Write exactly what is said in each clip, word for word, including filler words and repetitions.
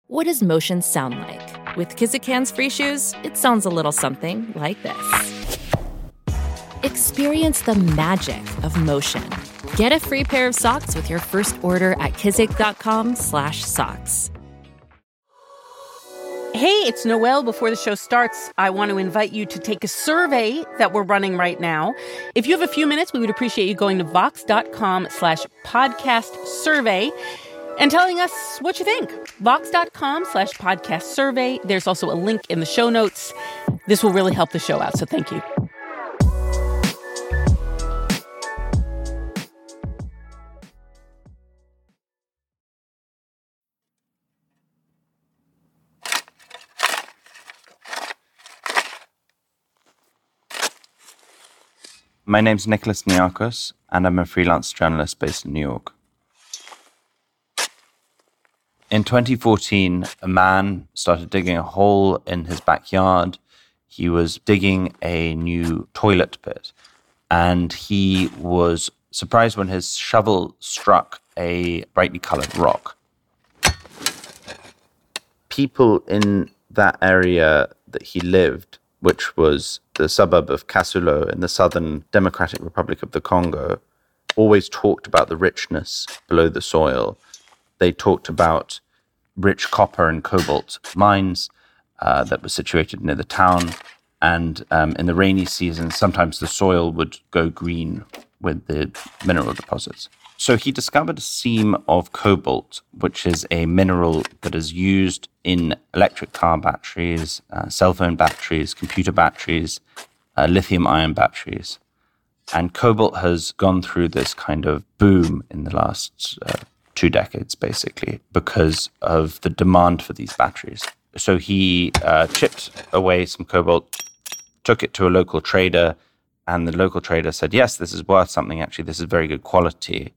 What does motion sound like? With Kizik hands-free shoes, it sounds a little something like this. Experience the magic of motion. Get a free pair of socks with your first order at kizik.com slash socks. Hey, it's Noelle. Before the show starts, I want to invite you to take a survey that we're running right now. If you have a few minutes, we would appreciate you going to vox.com slash podcast survey and telling us what you think. Vox.com slash podcast survey. There's also a link in the show notes. This will really help the show out, so thank you. My name's Nicholas Niarchos, and I'm a freelance journalist based in New York. In twenty fourteen, a man started digging a hole in his backyard. He was digging a new toilet pit, and he was surprised when his shovel struck a brightly colored rock. People in that area that he lived, which was the suburb of Kasulo in the southern Democratic Republic of the Congo, always talked about the richness below the soil. They talked about rich copper and cobalt mines uh, that were situated near the town. And um, in the rainy season, sometimes the soil would go green with the mineral deposits. So he discovered a seam of cobalt, which is a mineral that is used in electric car batteries, uh, cell phone batteries, computer batteries, uh, lithium-ion batteries. And cobalt has gone through this kind of boom in the last uh, two decades, basically, because of the demand for these batteries. So he uh, chipped away some cobalt, took it to a local trader, and the local trader said, yes, this is worth something, actually, this is very good quality.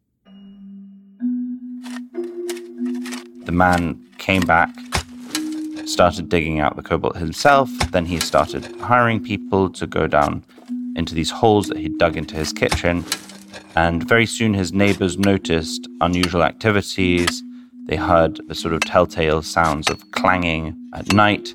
The man came back, started digging out the cobalt himself. Then he started hiring people to go down into these holes that he'd dug into his kitchen. And very soon his neighbors noticed unusual activities. They heard the sort of telltale sounds of clanging at night.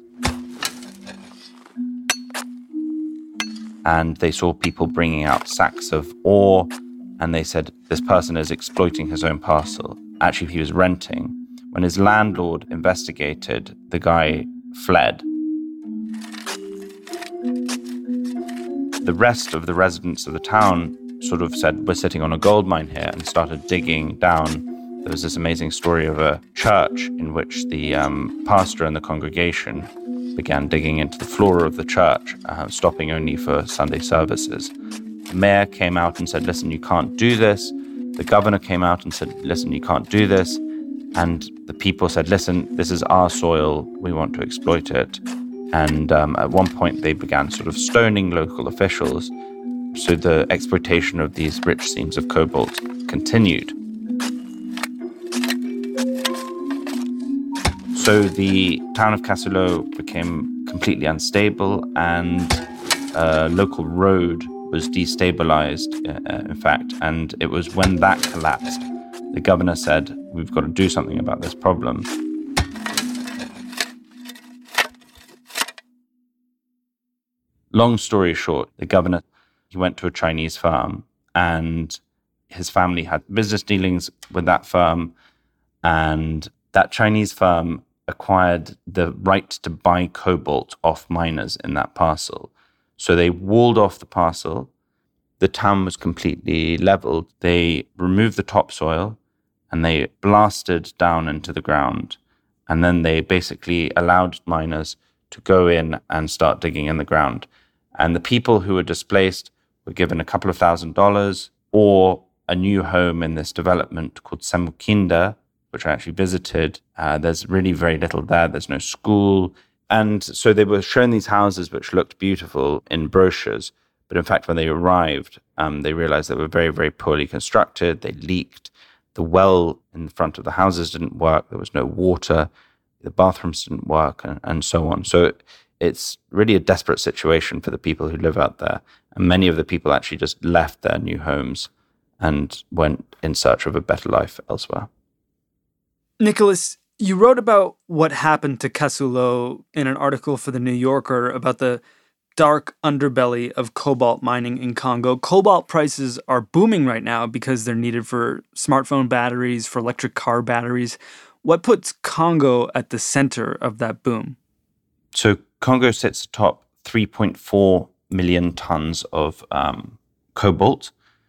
And they saw people bringing out sacks of ore. And they said, this person is exploiting his own parcel. Actually, he was renting. When his landlord investigated, the guy fled. The rest of the residents of the town sort of said, we're sitting on a gold mine here, and started digging down. There was this amazing story of a church in which the um, pastor and the congregation began digging into the floor of the church, uh, stopping only for Sunday services. The mayor came out and said, listen, you can't do this. The governor came out and said, listen, you can't do this. And the people said, listen, this is our soil. We want to exploit it. And um, at one point, they began sort of stoning local officials. So the exploitation of these rich seams of cobalt continued. So the town of Kasulo became completely unstable, and a local road was destabilized, uh, in fact. And it was when that collapsed, the governor said, we've got to do something about this problem. Long story short, the governor, he went to a Chinese firm, and his family had business dealings with that firm, and that Chinese firm acquired the right to buy cobalt off miners in that parcel. So they walled off the parcel. The town was completely leveled. They removed the topsoil and they blasted down into the ground. And then they basically allowed miners to go in and start digging in the ground. And the people who were displaced were given a couple of thousand dollars or a new home in this development called Samukinda, which I actually visited. Uh, there's really very little there. There's no school. And so they were shown these houses which looked beautiful in brochures. But in fact, when they arrived, um, they realized they were very, very poorly constructed. They leaked. The well in front of the houses didn't work. There was no water. The bathrooms didn't work, and, and so on. So it's really a desperate situation for the people who live out there. And many of the people actually just left their new homes and went in search of a better life elsewhere. Nicholas, You wrote about what happened to Kasulo in an article for The New Yorker about the dark underbelly of cobalt mining in Congo. Cobalt prices are booming right now because they're needed for smartphone batteries, for electric car batteries. What puts Congo at the center of that boom? So Congo sits atop three point four million tons of um, cobalt,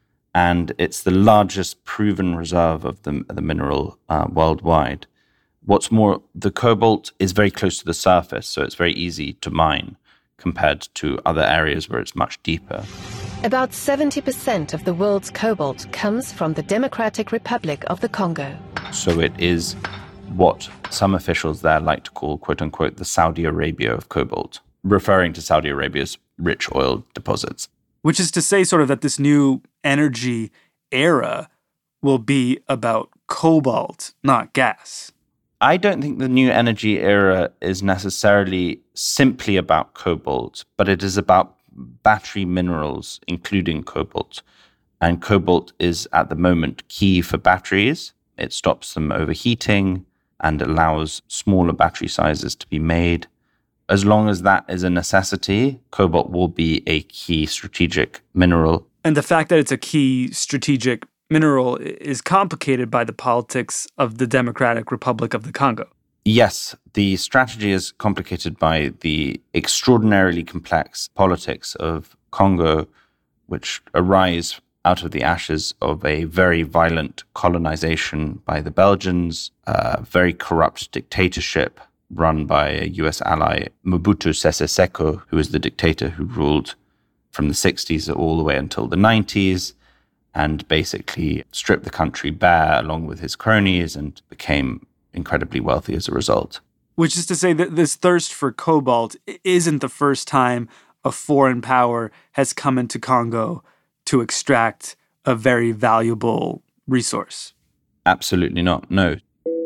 and it's the largest proven reserve of the, the mineral uh, worldwide. What's more, the cobalt is very close to the surface, so it's very easy to mine compared to other areas where it's much deeper. About seventy percent of the world's cobalt comes from the Democratic Republic of the Congo. So it is what some officials there like to call, quote unquote, the Saudi Arabia of cobalt, referring to Saudi Arabia's rich oil deposits. Which is to say sort of that this new energy era will be about cobalt, not gas. I don't think the new energy era is necessarily simply about cobalt, but it is about battery minerals, including cobalt. And cobalt is at the moment key for batteries. It stops them overheating and allows smaller battery sizes to be made. As long as that is a necessity, cobalt will be a key strategic mineral. And the fact that it's a key strategic mineral is complicated by the politics of the Democratic Republic of the Congo. Yes, the strategy is complicated by the extraordinarily complex politics of Congo, which arise out of the ashes of a very violent colonization by the Belgians, a very corrupt dictatorship run by a U S ally, Mobutu Sese Seko, who was the dictator who ruled from the sixties all the way until the nineties, and basically stripped the country bare along with his cronies and became incredibly wealthy as a result. Which is to say that this thirst for cobalt isn't the first time a foreign power has come into Congo to extract a very valuable resource. Absolutely not, no.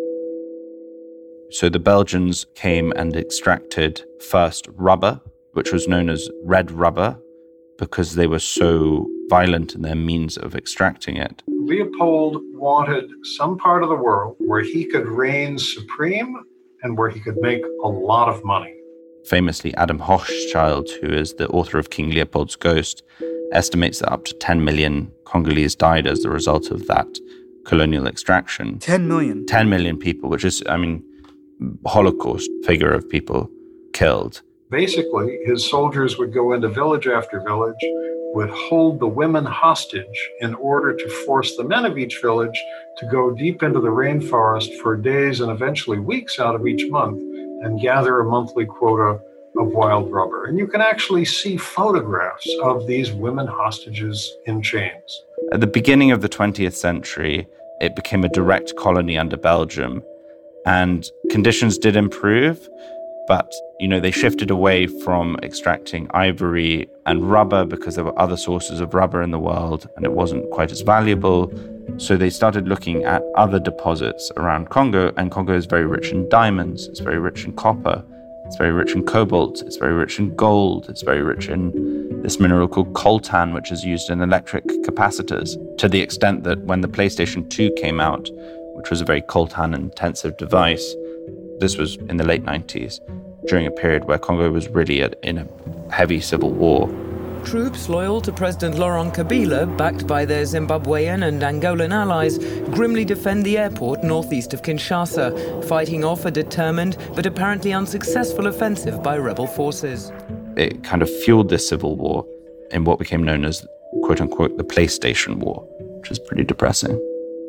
So the Belgians came and extracted first rubber, which was known as red rubber, because they were so violent in their means of extracting it. Leopold wanted some part of the world where he could reign supreme and where he could make a lot of money. Famously, Adam Hochschild, who is the author of King Leopold's Ghost, estimates that up to ten million Congolese died as a result of that colonial extraction. ten million? ten million people, which is, I mean, Holocaust figure of people killed. Basically, his soldiers would go into village after village, would hold the women hostage in order to force the men of each village to go deep into the rainforest for days and eventually weeks out of each month and gather a monthly quota of wild rubber. And you can actually see photographs of these women hostages in chains. At the beginning of the twentieth century, it became a direct colony under Belgium, and conditions did improve. But, you know, they shifted away from extracting ivory and rubber because there were other sources of rubber in the world and it wasn't quite as valuable. So they started looking at other deposits around Congo, and Congo is very rich in diamonds, it's very rich in copper, it's very rich in cobalt, it's very rich in gold, it's very rich in this mineral called coltan, which is used in electric capacitors, to the extent that when the PlayStation two came out, which was a very coltan-intensive device, this was in the late nineties, during a period where Congo was really at, in a heavy civil war. Troops loyal to President Laurent Kabila, backed by their Zimbabwean and Angolan allies, grimly defend the airport northeast of Kinshasa, fighting off a determined but apparently unsuccessful offensive by rebel forces. It kind of fueled this civil war in what became known as, quote-unquote, the PlayStation War, which is pretty depressing.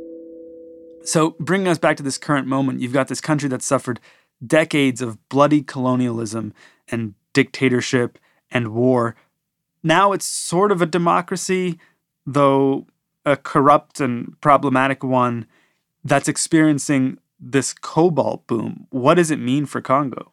So bringing us back to this current moment, you've got this country that suffered decades of bloody colonialism and dictatorship and war. Now it's sort of a democracy, though a corrupt and problematic one that's experiencing this cobalt boom. What does it mean for Congo?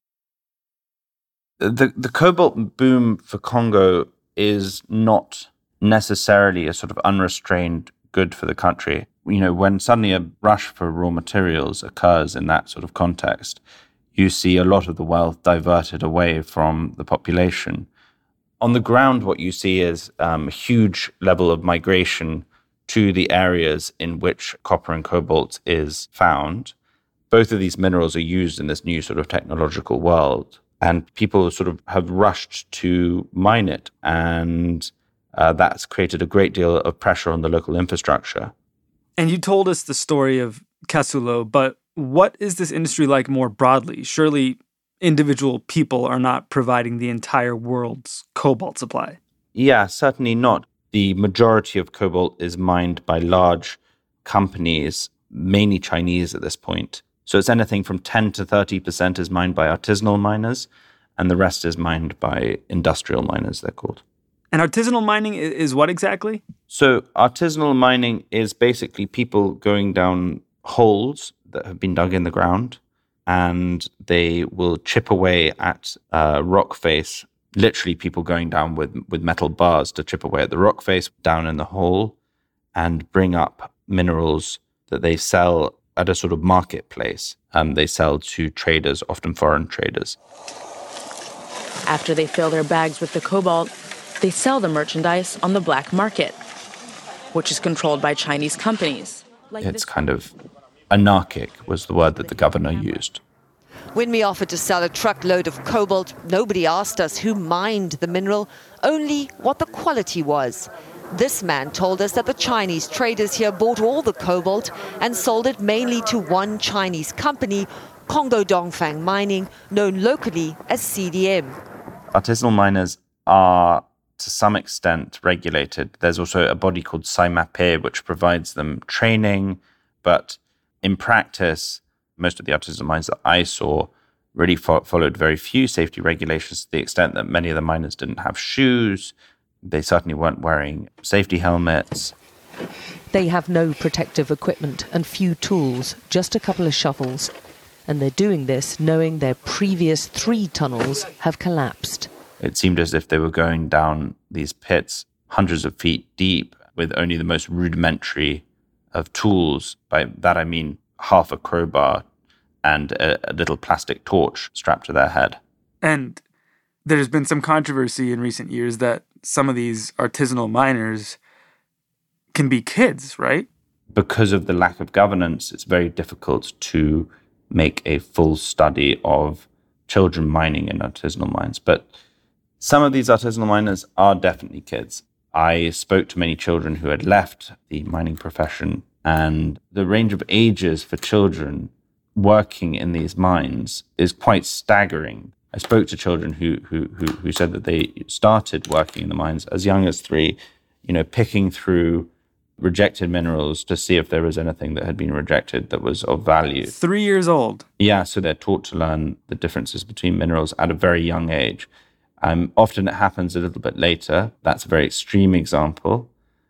The, the cobalt boom for Congo is not necessarily a sort of unrestrained good for the country. You know, when suddenly a rush for raw materials occurs in that sort of context, you see a lot of the wealth diverted away from the population. On the ground, what you see is um, a huge level of migration to the areas in which copper and cobalt is found. both of these minerals are used in this new sort of technological world, and people sort of have rushed to mine it, and uh, that's created a great deal of pressure on the local infrastructure. And you told us the story of Kasulo, but what is this industry like more broadly? Surely individual people are not providing the entire world's cobalt supply. Yeah, certainly not. The majority of cobalt is mined by large companies, mainly Chinese at this point. So it's anything from ten to thirty percent is mined by artisanal miners, and the rest is mined by industrial miners, they're called. And artisanal mining is what exactly? So artisanal mining is basically people going down holes that have been dug in the ground, and they will chip away at a rock face, literally people going down with, with metal bars to chip away at the rock face down in the hole and bring up minerals that they sell at a sort of marketplace. Um, they sell to traders, often foreign traders. After they fill their bags with the cobalt, they sell the merchandise on the black market, which is controlled by Chinese companies. Like it's kind of anarchic was the word that the governor used. When we offered to sell a truckload of cobalt, nobody asked us who mined the mineral, only what the quality was. This man told us that the Chinese traders here bought all the cobalt and sold it mainly to one Chinese company, Congo Dongfang Mining, known locally as C D M. Artisanal miners are to some extent regulated. There's also a body called SAIMAPE, which provides them training, but in practice, most of the artisanal mines that I saw really fo- followed very few safety regulations, to the extent that many of the miners didn't have shoes. They certainly weren't wearing safety helmets. They have no protective equipment and few tools, just a couple of shovels. And they're doing this knowing their previous three tunnels have collapsed. It seemed as if they were going down these pits hundreds of feet deep with only the most rudimentary of tools. By that I mean half a crowbar and a, a little plastic torch strapped to their head. And there's been some controversy in recent years that some of these artisanal miners can be kids, right? Because of the lack of governance, it's very difficult to make a full study of children mining in artisanal mines. But some of these artisanal miners are definitely kids. I spoke to many children who had left the mining profession, and the range of ages for children working in these mines is quite staggering. I spoke to children who who who, who said that they started working in the mines as young as three, you know, picking through rejected minerals to see if there was anything that had been rejected that was of value. Three years old? Yeah, so they're taught to learn the differences between minerals at a very young age. Um, often it happens a little bit later. That's a very extreme example.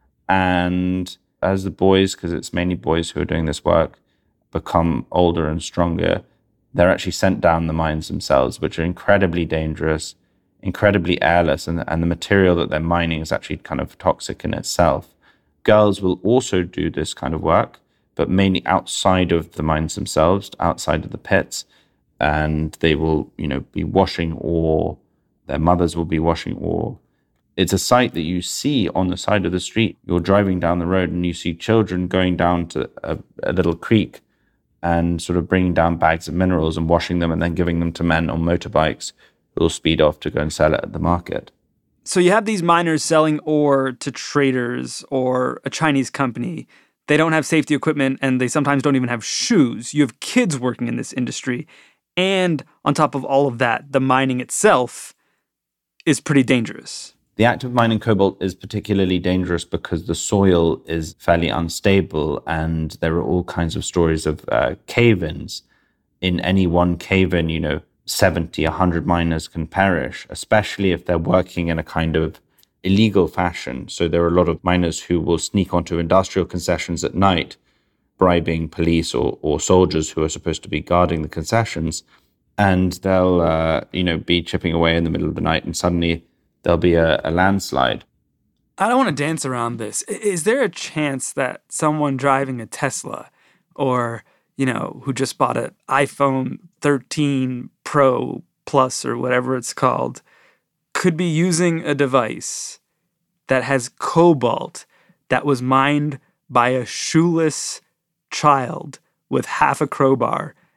And as the boys, because it's mainly boys who are doing this work, become older and stronger, they're actually sent down the mines themselves, which are incredibly dangerous, incredibly airless, and, and the material that they're mining is actually kind of toxic in itself. Girls will also do this kind of work, but mainly outside of the mines themselves, outside of the pits, and they will, you know, be washing ore. Their mothers will be washing ore. It's a sight that you see on the side of the street. You're driving down the road and you see children going down to a, a little creek and sort of bringing down bags of minerals and washing them and then giving them to men on motorbikes who will speed off to go and sell it at the market. So you have these miners selling ore to traders or a Chinese company. They don't have safety equipment and they sometimes don't even have shoes. You have kids working in this industry. And on top of all of that, the mining itself is pretty dangerous. The act of mining cobalt is particularly dangerous because the soil is fairly unstable and there are all kinds of stories of uh, cave-ins. In any one cave-in, you know, seventy, one hundred miners can perish, especially if they're working in a kind of illegal fashion. So there are a lot of miners who will sneak onto industrial concessions at night, bribing police or, or soldiers who are supposed to be guarding the concessions. And they'll, uh, you know, be chipping away in the middle of the night and suddenly there'll be a, a landslide. I don't want to dance around this. Is there a chance that someone driving a Tesla or, you know, who just bought an iPhone thirteen Pro Plus or whatever it's called could be using a device that has cobalt that was mined by a shoeless child with half a crowbar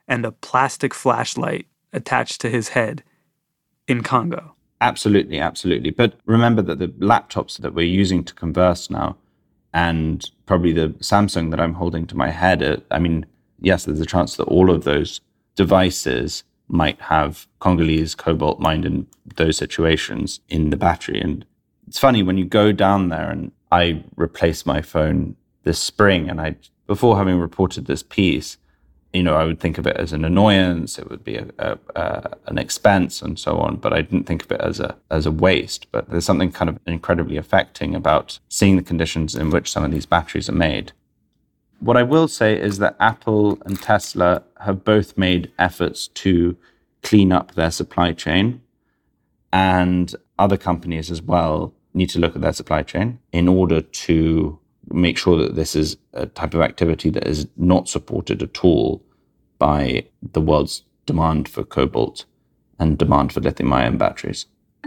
and a plastic flashlight attached to his head in Congo. Absolutely, absolutely. But remember that the laptops that we're using to converse now, and probably the Samsung that I'm holding to my head, are, I mean, yes, there's a chance that all of those devices might have Congolese cobalt mined in those situations in the battery. And it's funny, when you go down there, and I replaced my phone this spring, and I, before having reported this piece, you know, I would think of it as an annoyance, it would be a, a, a, an expense and so on, but I didn't think of it as a as a waste. But there's something kind of incredibly affecting about seeing the conditions in which some of these batteries are made. What I will say is that Apple and Tesla have both made efforts to clean up their supply chain, and other companies as well need to look at their supply chain in order to make sure that this is a type of activity that is not supported at all by the world's demand for cobalt and demand for lithium-ion batteries.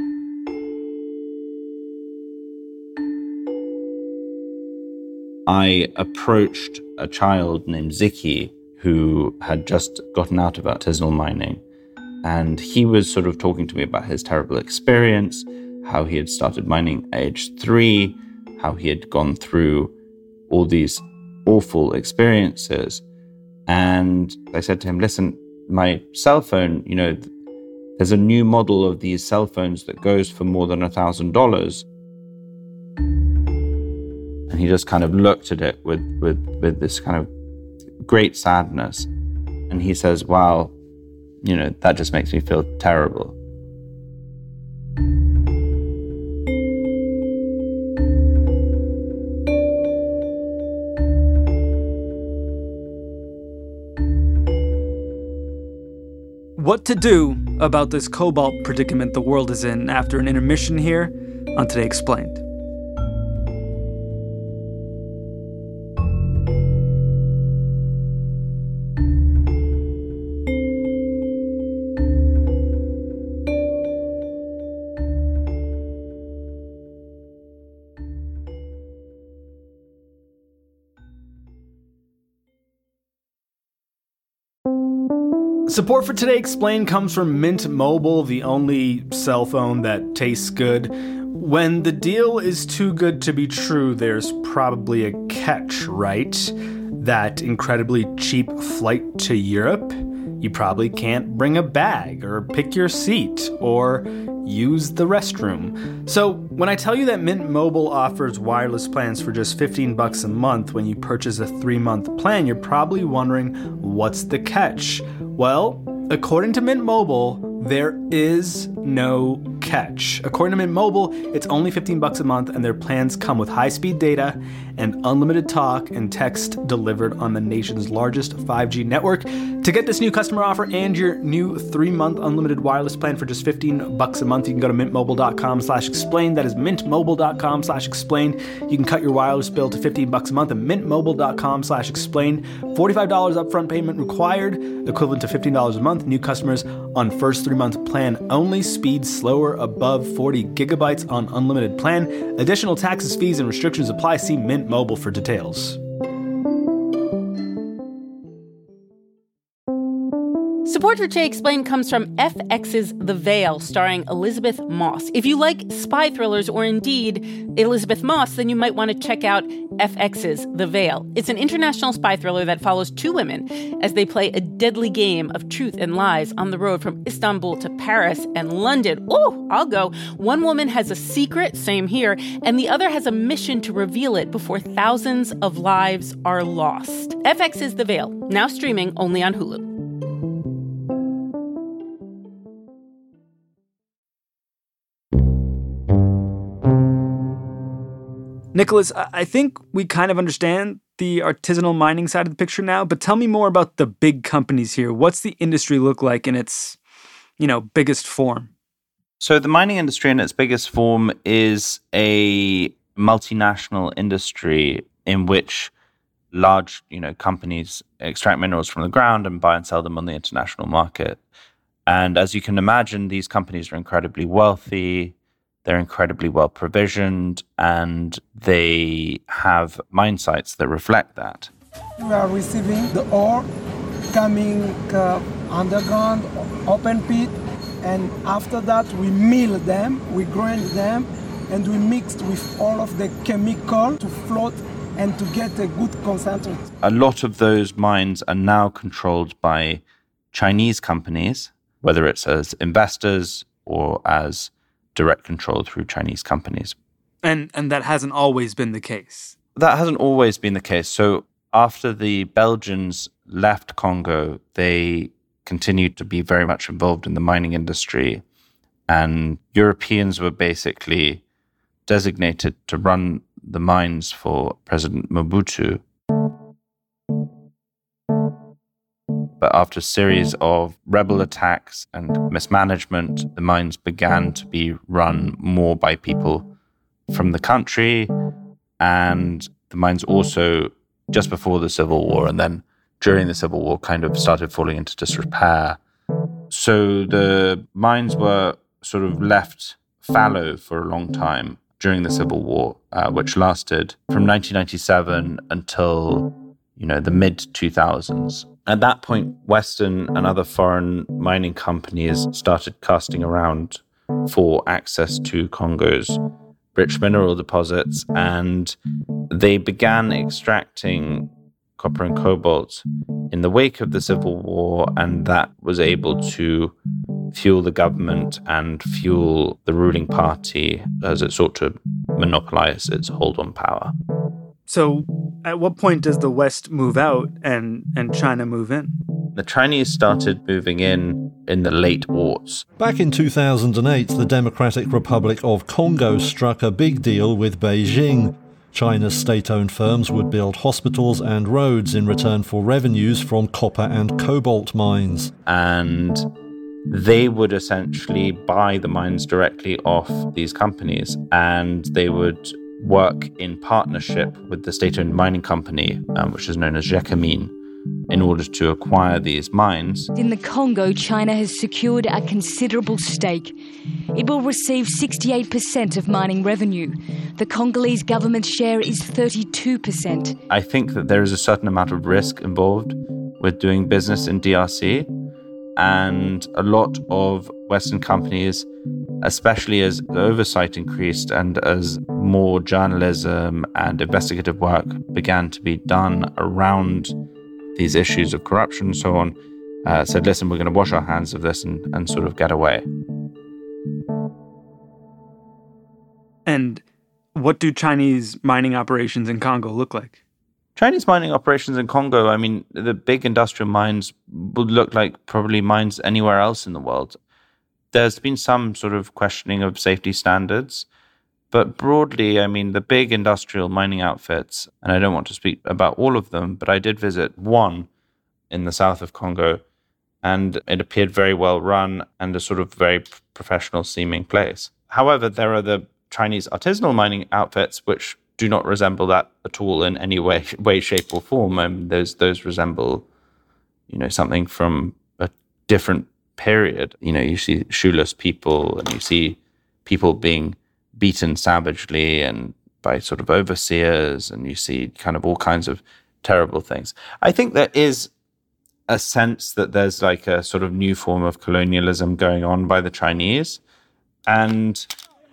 I approached a child named Ziki who had just gotten out of artisanal mining, and he was sort of talking to me about his terrible experience, how he had started mining at age three, how he had gone through all these awful experiences. And I said to him, listen, my cell phone, you know, there's a new model of these cell phones that goes for more than a thousand dollars. And he just kind of looked at it with, with, with this kind of great sadness. And he says, wow, you know, that just makes me feel terrible. What to do about this cobalt predicament the world is in after an intermission here on Today Explained. Support for Today Explained comes from Mint Mobile, the only cell phone that tastes good. When the deal is too good to be true, there's probably a catch, right? That incredibly cheap flight to Europe? You probably can't bring a bag or pick your seat or use the restroom. So when I tell you that Mint Mobile offers wireless plans for just fifteen bucks a month when you purchase a three-month plan, you're probably wondering, what's the catch? Well, according to Mint Mobile, there is no catch. According to Mint Mobile, it's only fifteen bucks a month, and their plans come with high-speed data and unlimited talk and text delivered on the nation's largest five G network. To get this new customer offer and your new three-month unlimited wireless plan for just fifteen bucks a month, you can go to mintmobile.com slash explain. That is mintmobile.com slash explain. You can cut your wireless bill to fifteen bucks a month at mintmobile.com slash explain. forty-five dollars upfront payment required, equivalent to fifteen dollars a month. New customers on first three-month plan only. Speed slower above forty gigabytes on unlimited plan. Additional taxes, fees, and restrictions apply. See Mint Mobile for details. Support for Today Explained comes from F X's The Veil, starring Elizabeth Moss. If you like spy thrillers or indeed Elizabeth Moss, then you might want to check out F X's The Veil. It's an international spy thriller that follows two women as they play a deadly game of truth and lies on the road from Istanbul to Paris and London. Oh, I'll go. One woman has a secret, same here, and the other has a mission to reveal it before thousands of lives are lost. F X's The Veil, now streaming only on Hulu. Nicholas, I think we kind of understand the artisanal mining side of the picture now, but tell me more about the big companies here. What's the industry look like in its, you know, biggest form? So the mining industry in its biggest form is a multinational industry in which large, you know, companies extract minerals from the ground and buy and sell them on the international market. And as you can imagine, these companies are incredibly wealthy. They're incredibly well provisioned, and they have mine sites that reflect that. We are receiving the ore coming uh, underground, open pit, and after that we mill them, we grind them, and we mixed with all of the chemical to float and to get a good concentrate. A lot of those mines are now controlled by Chinese companies, whether it's as investors or as direct control through Chinese companies. And and that hasn't always been the case. That hasn't always been the case. So after the Belgians left Congo, they continued to be very much involved in the mining industry. And Europeans were basically designated to run the mines for President Mobutu. But after a series of rebel attacks and mismanagement, the mines began to be run more by people from the country. And the mines also, just before the Civil War and then during the Civil War, kind of started falling into disrepair. So the mines were sort of left fallow for a long time during the Civil War, uh, which lasted from nineteen ninety-seven until, you know, the mid two thousands. At that point, Western and other foreign mining companies started casting around for access to Congo's rich mineral deposits, and they began extracting copper and cobalt in the wake of the Civil War, and that was able to fuel the government and fuel the ruling party as it sought to monopolize its hold on power. So at what point does the West move out and, and China move in? The Chinese started moving in in the late aughts. Back in two thousand eight, the Democratic Republic of Congo struck a big deal with Beijing. China's state-owned firms would build hospitals and roads in return for revenues from copper and cobalt mines. And they would essentially buy the mines directly off these companies, and they would work in partnership with the state-owned mining company, um, which is known as Gécamines, in order to acquire these mines. In the Congo, China has secured a considerable stake. It will receive sixty-eight percent of mining revenue. The Congolese government's share is thirty-two percent. I think that there is a certain amount of risk involved with doing business in D R C, and a lot of Western companies, especially as the oversight increased and as more journalism and investigative work began to be done around these issues of corruption and so on, uh, said, listen, we're going to wash our hands of this and, and sort of get away. And what do Chinese mining operations in Congo look like? Chinese mining operations in Congo, I mean, the big industrial mines would look like probably mines anywhere else in the world. There's been some sort of questioning of safety standards, but broadly, I mean, the big industrial mining outfits, and I don't want to speak about all of them, but I did visit one in the south of Congo, and it appeared very well run and a sort of very professional seeming place. However, there are the Chinese artisanal mining outfits, which do not resemble that at all in any way, way shape or form. I mean, those those resemble, you know, something from a different period. You know, you see shoeless people, and you see people being beaten savagely and by sort of overseers, and you see kind of all kinds of terrible things. I think there is a sense that there's like a sort of new form of colonialism going on by the Chinese, and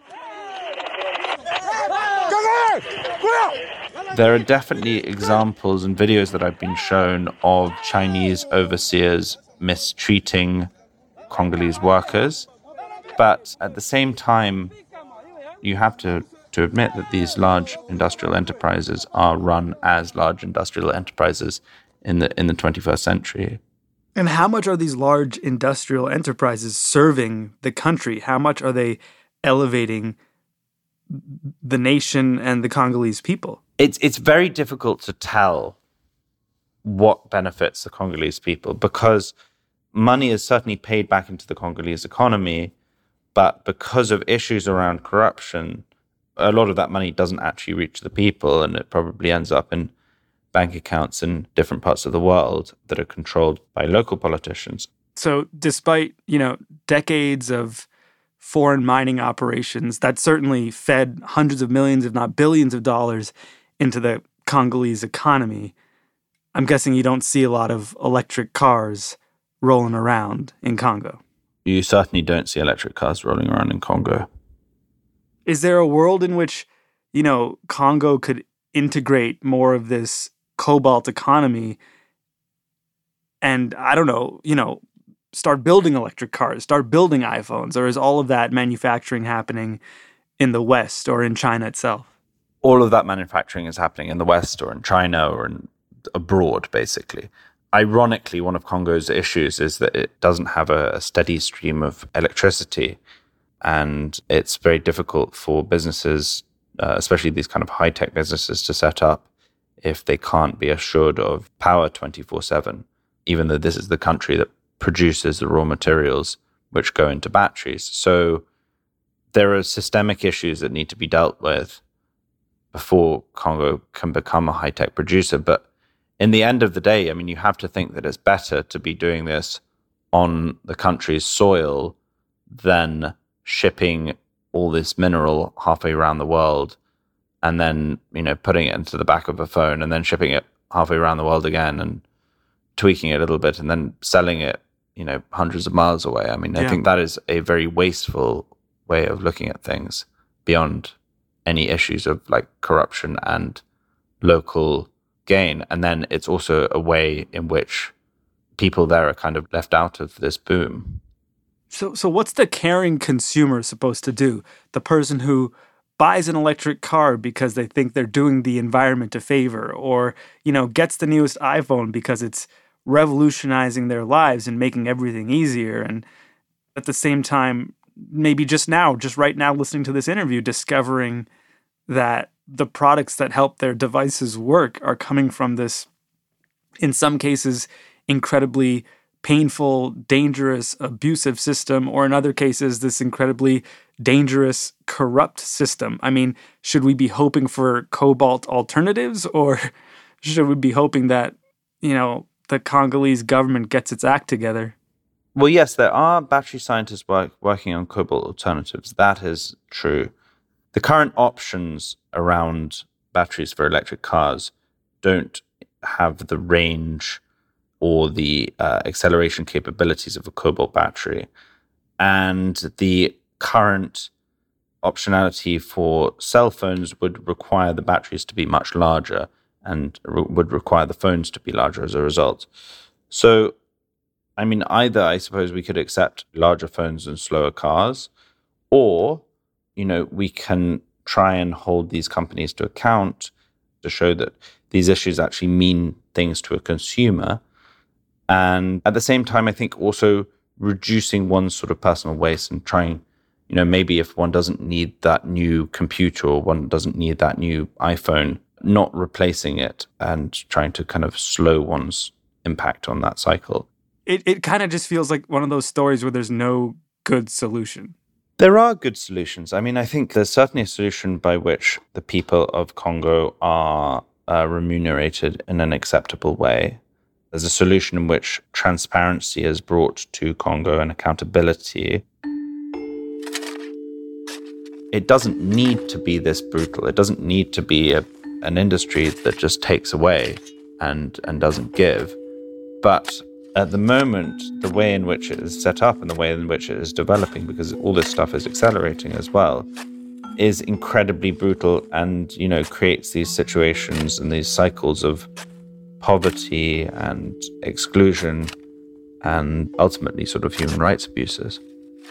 there are definitely examples and videos that I've been shown of Chinese overseers mistreating Congolese workers. But at the same time, you have to, to admit that these large industrial enterprises are run as large industrial enterprises in the in the twenty-first century. And how much are these large industrial enterprises serving the country? How much are they elevating the nation and the Congolese people? It's it's very difficult to tell what benefits the Congolese people, because money is certainly paid back into the Congolese economy, but because of issues around corruption, a lot of that money doesn't actually reach the people, and it probably ends up in bank accounts in different parts of the world that are controlled by local politicians. So despite, you know, decades of foreign mining operations that certainly fed hundreds of millions, if not billions of dollars into the Congolese economy, I'm guessing you don't see a lot of electric cars rolling around in Congo. You certainly don't see electric cars rolling around in Congo. Is there a world in which, you know, Congo could integrate more of this cobalt economy and, I don't know, you know, start building electric cars, start building iPhones? Or is all of that manufacturing happening in the West or in China itself? All of that manufacturing is happening in the West or in China or in, abroad, basically. Ironically, one of Congo's issues is that it doesn't have a, a steady stream of electricity. And it's very difficult for businesses, uh, especially these kind of high-tech businesses, to set up if they can't be assured of power twenty-four seven, even though this is the country that produces the raw materials which go into batteries. So there are systemic issues that need to be dealt with before Congo can become a high-tech producer. But in the end of the day, I mean, you have to think that it's better to be doing this on the country's soil than shipping all this mineral halfway around the world and then, you know, putting it into the back of a phone and then shipping it halfway around the world again and tweaking it a little bit and then selling it, you know, hundreds of miles away. I mean, yeah. I think that is a very wasteful way of looking at things beyond any issues of like corruption and local gain. And then it's also a way in which people there are kind of left out of this boom. So so what's the caring consumer supposed to do? The person who buys an electric car because they think they're doing the environment a favor, or, you know, gets the newest iPhone because it's revolutionizing their lives and making everything easier. And at the same time, maybe just now, just right now listening to this interview, discovering that the products that help their devices work are coming from this, in some cases, incredibly painful, dangerous, abusive system, or in other cases, this incredibly dangerous, corrupt system. I mean, should we be hoping for cobalt alternatives, or should we be hoping that, you know, the Congolese government gets its act together? Well, yes, there are battery scientists work, working on cobalt alternatives. That is true. The current options around batteries for electric cars don't have the range or the uh, acceleration capabilities of a cobalt battery. And the current optionality for cell phones would require the batteries to be much larger and re- would require the phones to be larger as a result. So, I mean, either I suppose we could accept larger phones and slower cars, or, you know, we can try and hold these companies to account to show that these issues actually mean things to a consumer. And at the same time, I think also reducing one's sort of personal waste and trying, you know, maybe if one doesn't need that new computer or one doesn't need that new iPhone, not replacing it and trying to kind of slow one's impact on that cycle. It it kind of just feels like one of those stories where there's no good solution. There are good solutions. I mean, I think there's certainly a solution by which the people of Congo are uh, remunerated in an acceptable way. There's a solution in which transparency is brought to Congo and accountability. It doesn't need to be this brutal. It doesn't need to be a, an industry that just takes away and, and doesn't give. But at the moment, the way in which it is set up and the way in which it is developing, because all this stuff is accelerating as well, is incredibly brutal and, you know, creates these situations and these cycles of poverty and exclusion and ultimately sort of human rights abuses.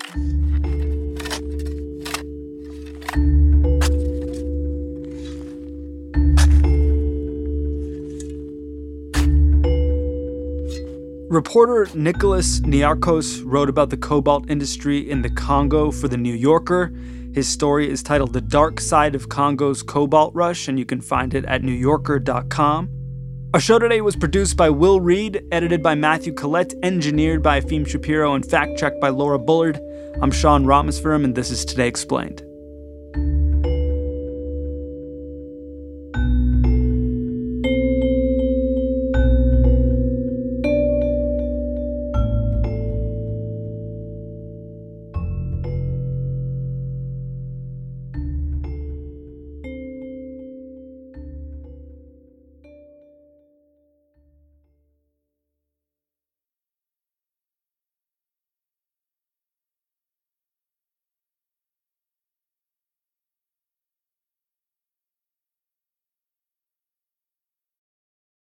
Reporter Nicholas Niarchos wrote about the cobalt industry in the Congo for The New Yorker. His story is titled The Dark Side of Congo's Cobalt Rush, and you can find it at new yorker dot com. Our show today was produced by Will Reed, edited by Matthew Collette, engineered by Afim Shapiro, and fact-checked by Laura Bullard. I'm Sean Rameswaram, and this is Today Explained.